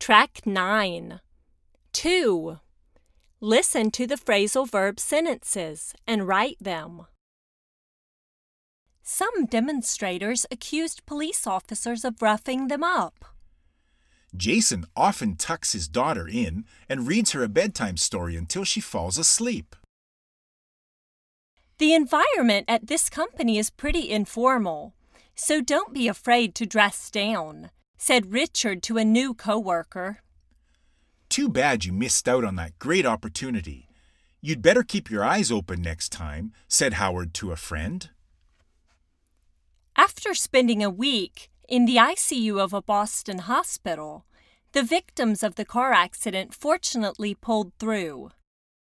Track 9. 2. Listen to the phrasal verb sentences and write them. Some demonstrators accused police officers of roughing them up. Jason often tucks his daughter in and reads her a bedtime story until she falls asleep. The environment at this company is pretty informal, so don't be afraid to dress down, said Richard to a new coworker. Too bad you missed out on that great opportunity. You'd better keep your eyes open next time, said Howard to a friend. After spending a week in the ICU of a Boston hospital, the victims of the car accident fortunately pulled through.